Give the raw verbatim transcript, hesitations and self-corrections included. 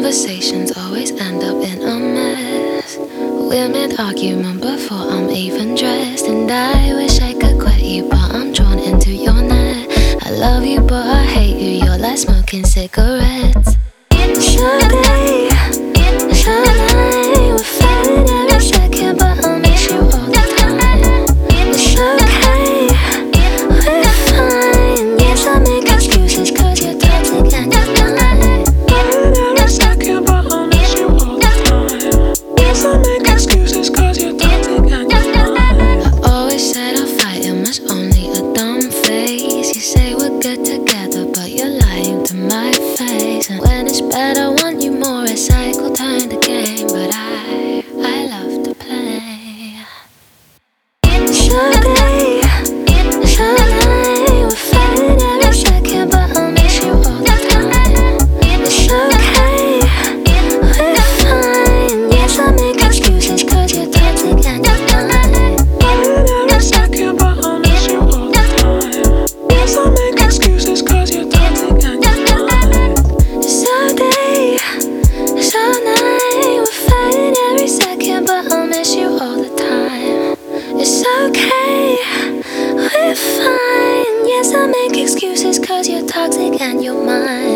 conversations always end up in a mess. We're mid-argument before I'm even dressed, and I wish I could quit you, but I'm drawn into your net. I love you, but I hate you. You're like smoking cigarettes. Someday, someday we're fighting every second, but I miss you all the time. It's okay, we're fine. Yes, I make excuses 'cause you're toxic and you're lying. Every second, but I miss you all the time. Yes, I make excuses 'cause you're toxic and you're lying. I always said our fighting was only a dumb phase. You say we're good together, but you're lying to my face. And when it's bad, I want you more. Recycle time the game, but I, I love to play. Someday, someday we're fighting every second, but I miss you all the time. It's okay, we're fine. Yes, I make excuses 'cause you're toxic and you're lying. Every second, but I miss you all the time. Yes, I make excuses 'cause you're toxic and you're lying. Someday, someday we're fighting every second, but I miss you all the time. It's okay, we're fine. Yes, I make excuses 'cause you're toxic and you're mine.